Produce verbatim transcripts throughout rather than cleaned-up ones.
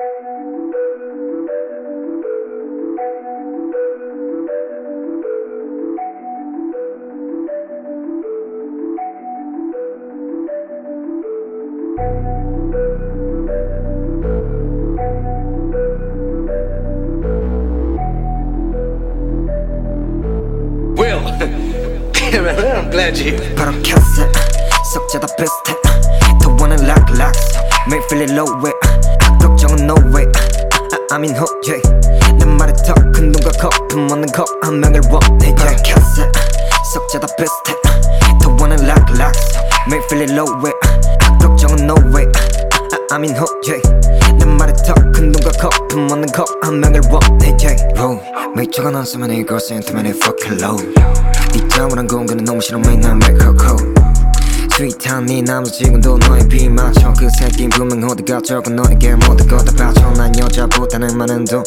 Will, I'm glad you're here. 바로 켰어 석재다 비슷해 더 원한 like like 매일 feel it low way 걱정은 no way I'm in hope yeah 내 말에 더 큰 눈과 거품 없는 거 한 명을 원해 바로 켰어 석재다 비슷해 더 원한 like like 매일 feel it low way 걱정은 no way I'm in hope yeah 내 말에 더 큰 눈과 거품 없는 거 한 명을 원해 yeah Bro 매일 적어놨으면 이걸 sentiment이 fucking low 네 자원한 공간은 너무 싫어 매일 난 make her cold 스윗한 네 남자 지금도 너의 비 맞춰 그 새끼 분명 어디가 적어 너에게 모든 거다 바쳐 난 여자보다는 많은 돈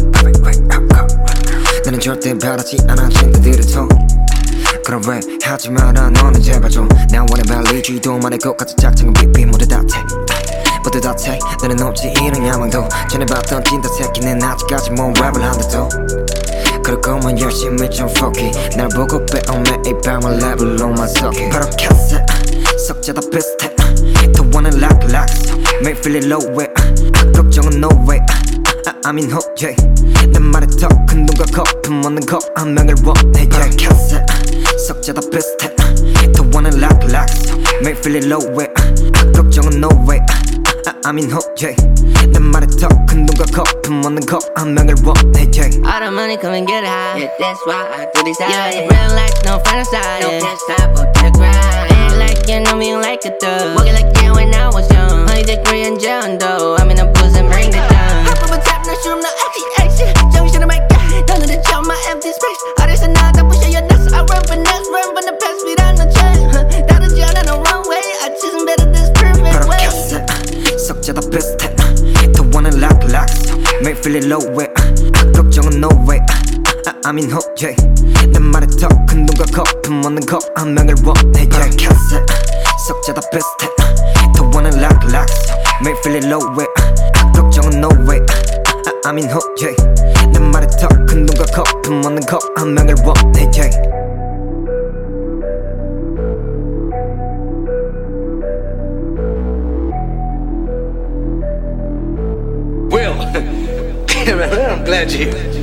나는 절대 바라지 않아 친구들의 손 그럼 왜 하지 마라 너는 제발 좀 난 원해 발리지도 말할 것 같은 작정은 비비 모두 다 태 모두 다 태 너는 없지 이런 야망도 전에 봤던 찐따 새끼는 아직까지 뭔 랩을 한다도 그럴 거면 열심히 좀 fuck it 날 보고 빼온 매일 밤을 레벨로만 섞여 바로 켰어 석재다 비슷해 더 원한 like like 매일 feel it low way 걱정은 no way I'm in hope yeah 내 말에 더 큰 눈과 거품 없는 거 한 명을 원해 바로 켰어 석재다 비슷해 더 원한 like like 매일 feel it low way 걱정은 no way I'm in hope yeah 내 말에 더 큰 눈과 거품 없는 거 한 명을 원해 yeah All the money come and get high. Yeah, that's why I do this. Yeah, yeah. Real life, no fantasy. No can't stop on the grind. Ain't like you know me like a thug. Walking like yeah when I was young. Honey degree and John Doe. I'm in the booth and bring it down. Hop up on top, no shoot, no action, action. Junction to my guy. None of the chill, my empty space. All this and that, I push your nuts. I run for next, run from the past, we on the chain. Not a jail, not a wrong way. I choose better this perfect way. 석재다 비슷해 더 원한 like like 매일 feel it low way 걱정은 no way I'm in hope yeah 내 말에 더 큰 눈과 거품 없는 거 한 명을 원해 yeah 켰어 석재다 비슷해 더 원한 like like 매일 feel it low way 걱정은 no way I'm in hope yeah 내 말에 더 큰 눈과 거품 없는 거 한 명을 원해 yeah Will, I'm glad you're here.